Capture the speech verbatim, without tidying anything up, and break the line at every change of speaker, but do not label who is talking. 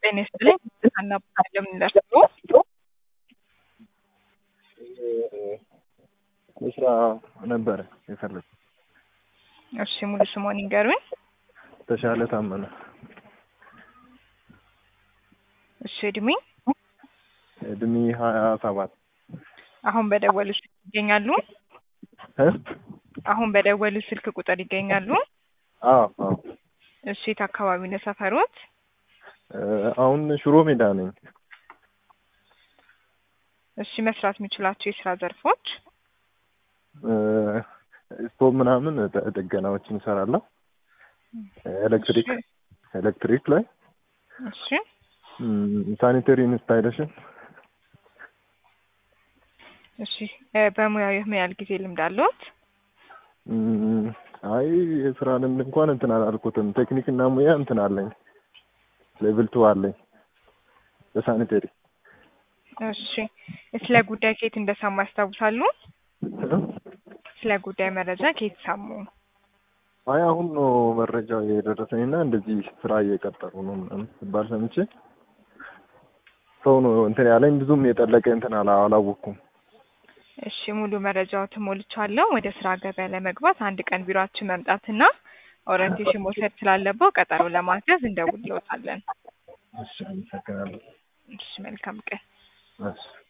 ጤና ይስጥልኝ አናባለም ለርሶ
ስራ ነበር የፈለኩት።
እሺ ሙሉ ስሙን ይንገሩኝ።
ተሻለ ታመነ።
እሺ እድሜ
እድሜ ሀያ ሰባት
አሁን በደወሉ ስልክ ይገኛሉ?
እ
አሁን በደወሉ ስልክ ቁጥር ይገኛሉ?
አዎ አዎ።
እሺ የት አካባቢ ነው ሰፈሮት?
አሁን ሽሮ ሜዳ ነኝ።
እሺ መስራት የሚችላቸው የስራ ዘርፎች?
ስቶቭ ምናምን ጥገናዎችን እሰራለሁ። ኤሌክትሪክ ኤሌክትሪክ ላይ
እሺ
ሳኒተሪ ኢንስታሌሽን።
እሺ በሙያው ምን ያህል ጊዜ ልምድ አለዎት?
አይ የስራ ልምድ እንኳን እንትን አላልኩትም። ቴክኒክ እና ሙያ እንትን አለኝ። ሌቭል ቱ አለኝ በሳኒተሪ።
እሺ ስለ ጉዳይ ከየት እንደሰሙ ያስታውሳሉ? ስለ ጉዳይ መረጃ ከየት ሰሙ?
አይ አሁን ነው መረጃው የደረሰኝና እንደዚህ ስራ እየቀጠሩ ነው ምናምን ሲባል ሰምቼ ሰው ነው እንትን ያለኝ። ብዙም የጠለቀ እንትን አላወኩም።
እሺ ሙሉ መረጃው ተሞልቻለሁ። ወደ ስራ ገበያ ለመግባት አንድ ቀን ቢሮአችን መምጣትና ኦሪንቴሽን መውሰድ ስላለበት ቀጠሮ ለማስያዝ እንደውልዎታለን።
እሺ አመሰግናለሁ።
እሺ መልካም ቀን።
እሺ